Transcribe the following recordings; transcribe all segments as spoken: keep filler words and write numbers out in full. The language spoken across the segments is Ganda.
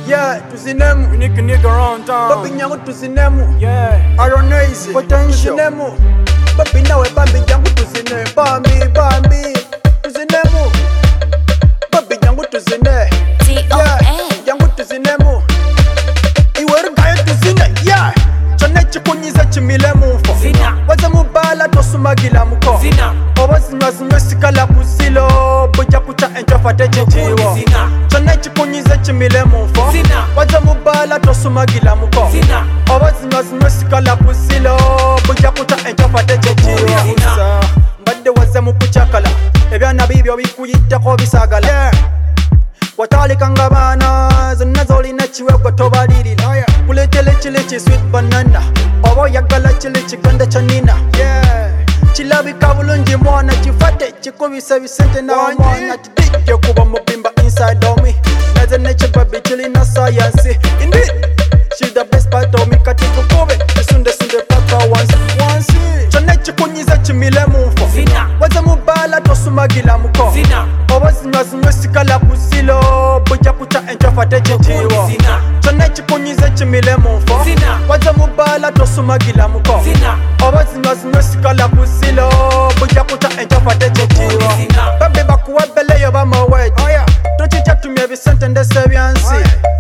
Yeah, tuzinemu. Unique nigga around town. Babi nyangu tuzinemu. Yeah. Aronaise. Potential. Tuzinemu. Babi nawe bambi nyangu tuzine. Bambi, bambi. Tuzinemu. Babi nyangu tuzine. T O Yeah, N nyangu tuzinemu. Iweru gayo tuzine. Yeah. Chone chikunyiza chimile mufo. Zina. Waze mubala tosumagila muko. Zina. Oba zinywa zinywe sikala kuzilo. Buja kucha enjo fate chichiwo. Zina. Chone chikunyiza chimile mufo. Zina. Waze mubala tosumagila muko. Zina. Oba zinywa zinywe sikala kuzilo. Buja kucha enjo fate chichiwo. Zina. Mbadde waze mukuchakala. Ebyana bibyo bikuyitako bisagala. Watandika nga baana zonna z'olina kiwegwa tobalirira. Kuleetera ekireki sweet banana oba oyagala kiri kiganda kya nina. Kirabika bulungi mwana kifate kikubisa bisente n'omwana tidijje kuba mubimba inside of me. Naze nekibabi kirina science. Indeed, she's the best part of me. Kati tukube kisunde sunde paka wansi wansi. Kyonna kikunyiza kimile mu nfo. Zina. Waze mubala tosumagila muko. Zina. Oba zinywa zinywe sikala kuzilo. Buja kucha enjo fate chichiwo. Zina. Kyonna kikunyiza kimile mu nfo. Zina. Waze mubala tosumagila muko. Zina. Oba zinywa zinywe sikala kuzilo. Buja kucha enjo fate chichiwo. Zina. Babe bakuwa bele yo bamawet. Tochichatumye bisente ndese byansi.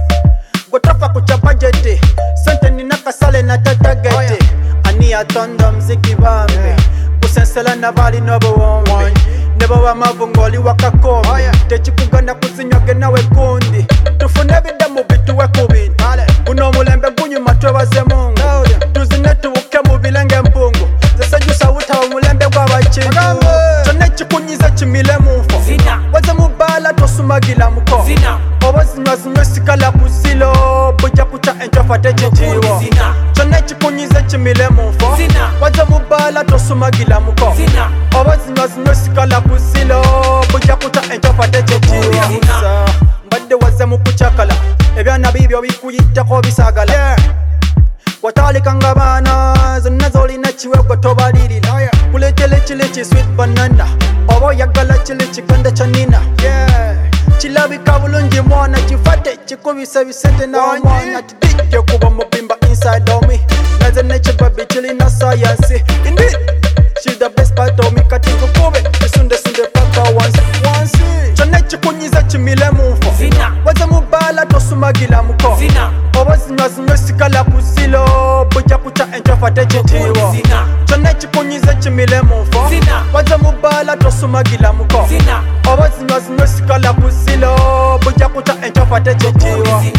Gotofa kucha budget. Sente nina kasale na tatagete. Ani atonda mziki bambe. Kusensela nabali n'obuwombe. Nebo bamavu ng'oli wakakombe. Tekikugana kuzinywa nawe gundi. Tufune ebidamu bituwe ku bintu. Guno omulembe gunyuma twebaze Mungu. Tuzine tubuke mu bilenge mpungu. Zesejusa butaba omulembe gw'abakintu. Kyonna ekikunyiza kimile mu nfo. Zina. Waze mubala tosumagila muko. Zina. Oba zinywa zinywe sikala kuzilo. Buja kucha enjo fate chichiwo. Zina. Kyonna ekikunyiza kimile mu nfo. Zina. Waze mubala tosumagila muko. Zina. Oba zinywa zinywe sikala kuzilo. Buja kucha enjo fate chichiwo. Zina. Mbadde waze mukuchakala. Ebyana bibyo bikuyitako bisagala. Watandika nga baana zonna z'olina kiwegwa tobalirira. Kuleetera ekireki sweet banana oba oyagala kiri kiganda kya nina. Kirabika bulungi mwana kifate kikubisa bisente n'omwana tidijje kuba mubimba inside of me. Naze nekibabi kirina science. Indeed, she's the best part of me. Kati tukube kisunde sunde paka wansi wansi. Kyonna ekikunyiza kimile mu nfo. Zina. Waze mubala tosumagila muko. Zina. Oba zinywa zinywe sikala kuzilo. Buja kucha enjo fate chichiwo. Zina. Kyonna ekikunyiza kimile mu nfo. Zina. Waze mubala tosumagila muko. Zina. Oba zinywa zinywe sikala kuzilo. Buja kucha enjo fate chichiwo. Zina.